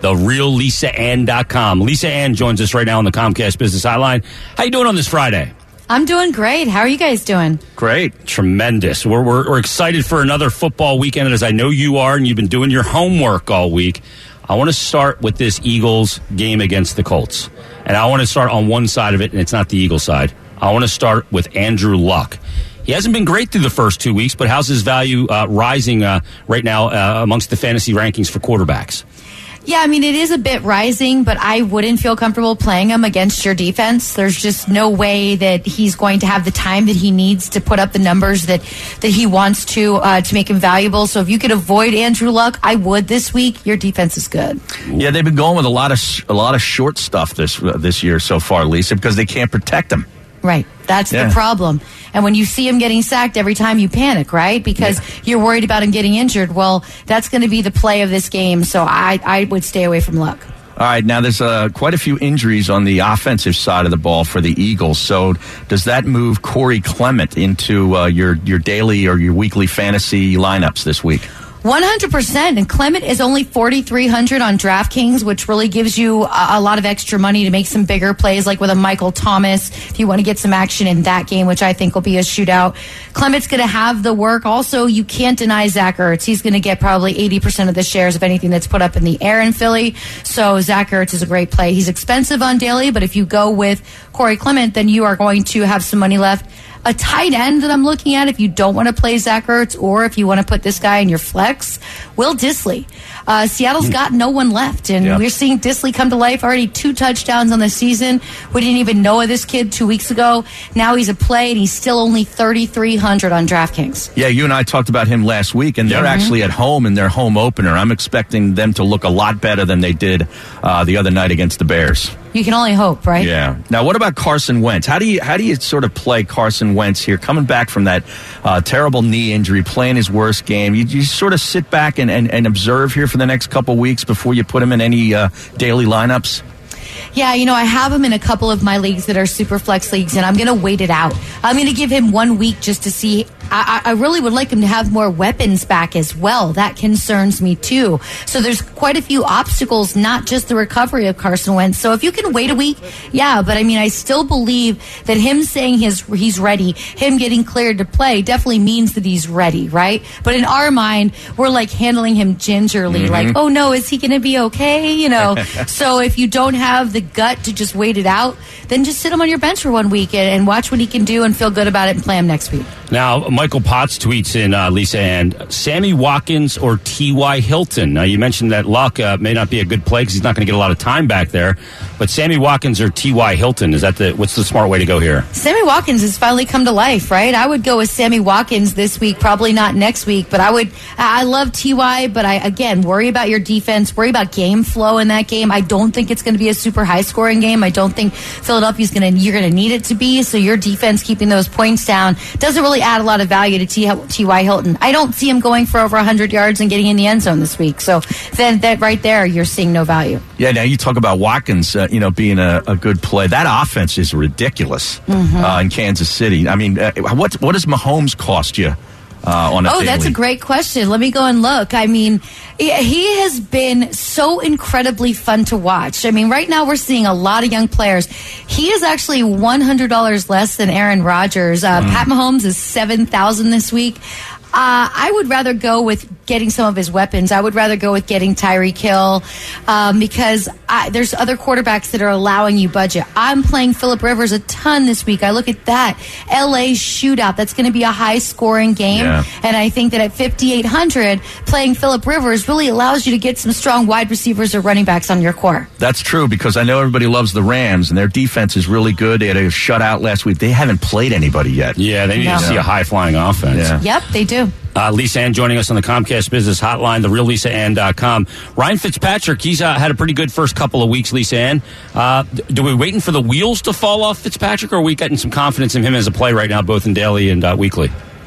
TheRealLisaAnn.com. Lisa Ann joins us right now on the Comcast Business Hotline. How you doing on this Friday? I'm doing great. How are you guys doing? Great. Tremendous. We're excited for another football weekend, as I know you are, and you've been doing your homework all week. I want to start with this Eagles game against the Colts. And I want to start on one side of it, and it's not the Eagles side. I want to start with Andrew Luck. He hasn't been great through the first 2 weeks, but how's his value rising right now amongst the fantasy rankings for quarterbacks? Yeah, I mean, it is a bit rising, but I wouldn't feel comfortable playing him against your defense. There's just no way that he's going to have the time that he needs to put up the numbers that he wants to make him valuable. So if you could avoid Andrew Luck, I would this week. Your defense is good. Yeah, they've been going with a lot of short stuff this year so far, Lisa, because they can't protect him. Right. That's the problem. And when you see him getting sacked every time, you panic, right? Because you're worried about him getting injured. Well, that's going to be the play of this game. So I would stay away from Luck. All right. Now, there's quite a few injuries on the offensive side of the ball for the Eagles. So does that move Corey Clement into your daily or your weekly fantasy lineups this week? 100%. And Clement is only 4,300 on DraftKings, which really gives you a lot of extra money to make some bigger plays, like with a Michael Thomas, if you want to get some action in that game, which I think will be a shootout. Clement's going to have the work. Also, you can't deny Zach Ertz. He's going to get probably 80% of the shares of anything that's put up in the air in Philly. So Zach Ertz is a great play. He's expensive on daily, but if you go with Corey Clement, then you are going to have some money left. A tight end that I'm looking at, if you don't want to play Zach Ertz or if you want to put this guy in your flex, Will Dissly. Seattle's got no one left, and we're seeing Dissly come to life. Already 2 touchdowns on the season. We didn't even know of this kid 2 weeks ago. Now he's a play, and he's still only 3,300 on DraftKings. Yeah, you and I talked about him last week, and they're actually at home in their home opener. I'm expecting them to look a lot better than they did the other night against the Bears. You can only hope, right? Yeah. Now, what about Carson Wentz? How do you sort of play Carson Wentz here, coming back from that terrible knee injury, playing his worst game? You sort of sit back and observe here for the next couple weeks before you put him in any daily lineups? Yeah, I have him in a couple of my leagues that are super flex leagues, and I'm going to wait it out. I'm going to give him 1 week just to see. I really would like him to have more weapons back as well. That concerns me too. So there's quite a few obstacles, not just the recovery of Carson Wentz. So if you can wait a week, but I still believe that him saying he's ready, him getting cleared to play definitely means that he's ready, right? But in our mind, we're like handling him gingerly, like, oh no, is he going to be okay? So if you don't have the gut to just wait it out, then just sit him on your bench for 1 week and watch what he can do and feel good about it and play him next week. Now, Michael Potts tweets in, Lisa, and Sammy Watkins or T.Y. Hilton. Now, you mentioned that Luck may not be a good play because he's not going to get a lot of time back there. But Sammy Watkins or T.Y. Hilton, what's the smart way to go here? Sammy Watkins has finally come to life, right? I would go with Sammy Watkins this week, probably not next week. But I love T.Y., but again, worry about your defense, worry about game flow in that game. I don't think it's going to be a super high-scoring game. I don't think Philadelphia's you're going to need it to be. So your defense keeping those points down doesn't really add a lot of value to T.Y. Hilton. I don't see him going for over 100 yards and getting in the end zone this week. So then that right there, you're seeing no value. Yeah, now you talk about Watkins, being a good play. That offense is ridiculous in Kansas City. I mean, what does Mahomes cost you? That's a great question. Let me go and look. I mean, he has been so incredibly fun to watch. I mean, right now we're seeing a lot of young players. He is actually $100 less than Aaron Rodgers. Pat Mahomes is $7,000 this week. I would rather go with getting some of his weapons. I would rather go with getting Tyreek Hill because there's other quarterbacks that are allowing you budget. I'm playing Phillip Rivers a ton this week. I look at that. LA shootout. That's going to be a high-scoring game. Yeah. And I think that at 5,800, playing Phillip Rivers really allows you to get some strong wide receivers or running backs on your core. That's true because I know everybody loves the Rams, and their defense is really good. They had a shutout last week. They haven't played anybody yet. Yeah, they need to see a high-flying offense. Yeah. Yep, they do. Lisa Ann joining us on the Comcast Business Hotline, TheRealLisaAnn.com. Ryan Fitzpatrick, he's had a pretty good first couple of weeks, Lisa Ann. Do we waiting for the wheels to fall off Fitzpatrick, or are we getting some confidence in him as a play right now, both in daily and weekly?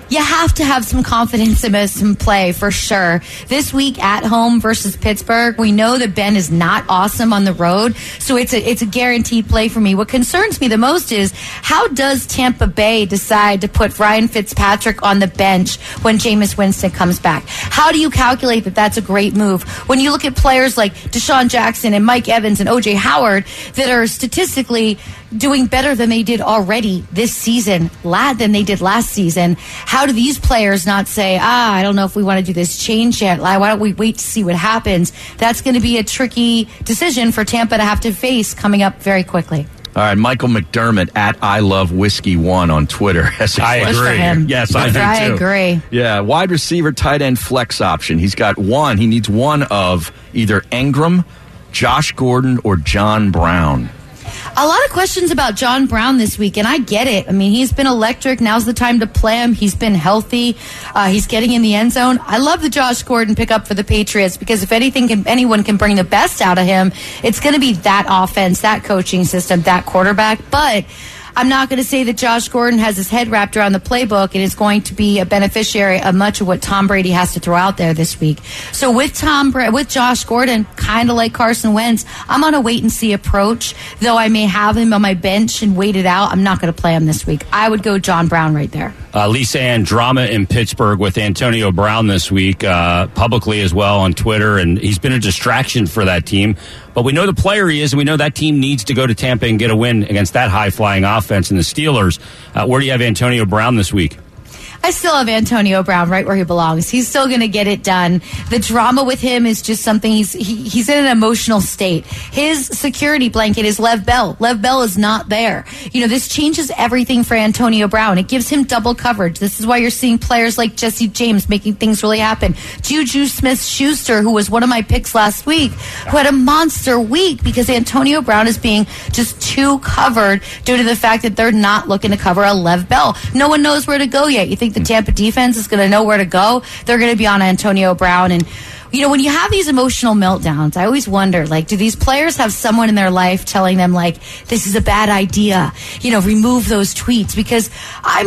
You have to have some confidence in some play for sure. This week at home versus Pittsburgh, we know that Ben is not awesome on the road, so it's a guaranteed play for me. What concerns me the most is how does Tampa Bay decide to put Ryan Fitzpatrick on the bench when Jameis Winston comes back? How do you calculate that that's a great move? When you look at players like Deshaun Jackson and Mike Evans and O.J. Howard that are statistically doing better than they did already this season, than they did last season, how do these players not say, I don't know if we want to do this change yet? Why don't we wait to see what happens? That's going to be a tricky decision for Tampa to have to face coming up very quickly. All right, Michael McDermott at I Love Whiskey 1 on Twitter. I agree. Yes, I do too. I agree. Yeah, wide receiver, tight end, flex option. He's got one. He needs one of either Engram, Josh Gordon, or John Brown. A lot of questions about John Brown this week, and I get it. I mean, he's been electric. Now's the time to play him. He's been healthy. He's getting in the end zone. I love the Josh Gordon pickup for the Patriots because if anyone can bring the best out of him, it's going to be that offense, that coaching system, that quarterback. But I'm not going to say that Josh Gordon has his head wrapped around the playbook and is going to be a beneficiary of much of what Tom Brady has to throw out there this week. So with Josh Gordon, kind of like Carson Wentz, I'm on a wait-and-see approach. Though I may have him on my bench and wait it out, I'm not going to play him this week. I would go John Brown right there. Lisa Ann, drama in Pittsburgh with Antonio Brown this week, publicly as well on Twitter, and he's been a distraction for that team. But we know the player he is, and we know that team needs to go to Tampa and get a win against that high-flying offense and the Steelers. Where do you have Antonio Brown this week? I still have Antonio Brown right where he belongs. He's still going to get it done. The drama with him is just something he's in an emotional state. His security blanket is Lev Bell. Lev Bell is not there. You know, this changes everything for Antonio Brown. It gives him double coverage. This is why you're seeing players like Jesse James making things really happen. Juju Smith-Schuster, who was one of my picks last week, who had a monster week because Antonio Brown is being just too covered due to the fact that they're not looking to cover a Lev Bell. No one knows where to go yet. You think the Tampa defense is going to know where to go? They're going to be on Antonio Brown. And, you know, when you have these emotional meltdowns, I always wonder, like, do these players have someone in their life telling them, like, this is a bad idea? You know, remove those tweets. Because I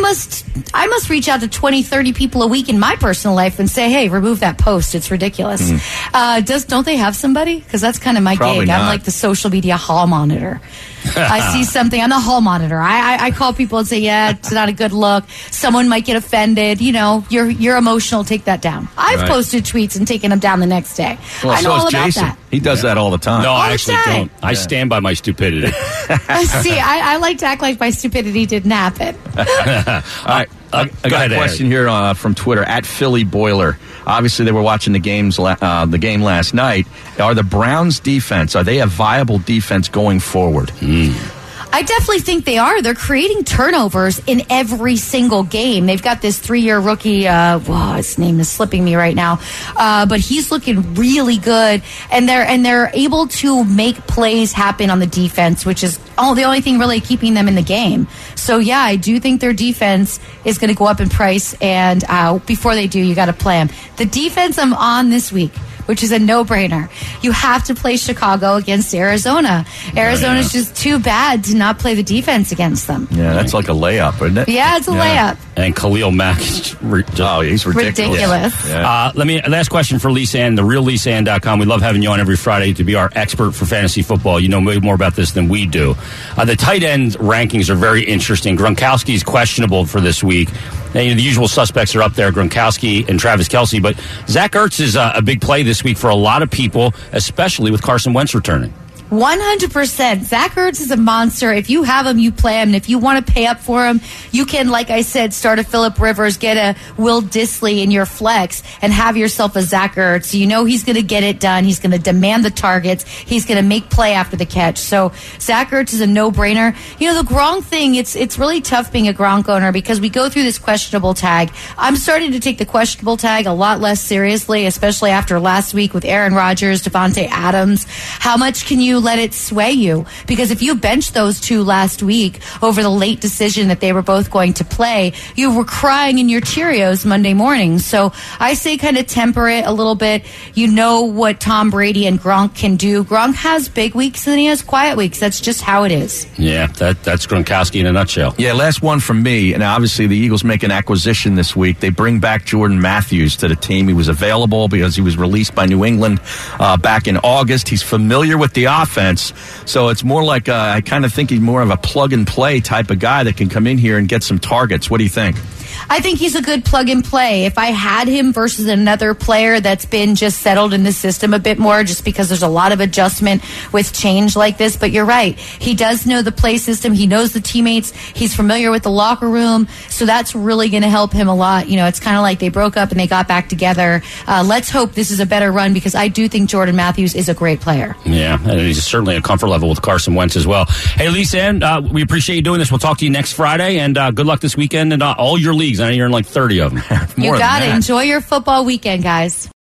must reach out to 20, 30 people a week in my personal life and say, hey, remove that post. It's ridiculous. Don't they have somebody? Because that's kind of my Probably gig. not. I'm like the social media hall monitor. I see something. I'm the hall monitor. I call people and say, yeah, it's not a good look. Someone might get offended. You know, you're emotional. Take that down. I've posted tweets and taken them down the next day. Well, I know so all is about Jason. that. He does that all the time. No, All I the actually time. don't. I stand by my stupidity. See, I like to act like my stupidity didn't happen. All right. I go got ahead, a question here from Twitter at Philly Boiler. Obviously, they were watching the game last night. Are the Browns' defense, are they a viable defense going forward? I definitely think they are. They're creating turnovers in every single game. They've got this 3-year rookie, his name is slipping me right now, but he's looking really good, and they're able to make plays happen on the defense, which is the only thing really keeping them in the game. So yeah, I do think their defense is going to go up in price, and before they do, you got to play them. The defense I'm on this week, which is a no-brainer. You have to play Chicago against Arizona. Arizona's just too bad to not play the defense against them. Yeah, that's like a layup, isn't it? Yeah, it's a layup. And Khalil Mack is he's ridiculous. Yeah. Last question for Lisa Ann, thereallisaann.com. We love having you on every Friday to be our expert for fantasy football. You know way more about this than we do. The tight end rankings are very interesting. Gronkowski is questionable for this week. The usual suspects are up there, Gronkowski and Travis Kelce, but Zach Ertz is a big play this week for a lot of people, especially with Carson Wentz returning. 100%. Zach Ertz is a monster. If you have him, you play him. And if you want to pay up for him, you can, like I said, start a Phillip Rivers, get a Will Dissly in your flex, and have yourself a Zach Ertz. You know he's going to get it done. He's going to demand the targets. He's going to make play after the catch. So Zach Ertz is a no-brainer. You know, the Gronk thing, it's really tough being a Gronk owner because we go through this questionable tag. I'm starting to take the questionable tag a lot less seriously, especially after last week with Aaron Rodgers, Devontae Adams. How much can you to let it sway you. Because if you bench those two last week over the late decision that they were both going to play, you were crying in your Cheerios Monday morning. So I say kind of temper it a little bit. You know what Tom Brady and Gronk can do. Gronk has big weeks and then he has quiet weeks. That's just how it is. Yeah, that's Gronkowski in a nutshell. Yeah, last one from me. And obviously the Eagles make an acquisition this week. They bring back Jordan Matthews to the team. He was available because he was released by New England back in August. He's familiar with the offense. So it's more like I kind of think he's more of a plug-and-play type of guy that can come in here and get some targets. What do you think? I think he's a good plug and play. If I had him versus another player that's been just settled in the system a bit more, just because there's a lot of adjustment with change like this. But you're right. He does know the play system. He knows the teammates. He's familiar with the locker room. So that's really going to help him a lot. You know, it's kind of like they broke up and they got back together. Let's hope this is a better run because I do think Jordan Matthews is a great player. Yeah, and he's certainly a comfort level with Carson Wentz as well. Hey, Lisa Ann, we appreciate you doing this. We'll talk to you next Friday, and good luck this weekend and all your leagues. I know you're in like 30 of them. You got it. Enjoy your football weekend, guys.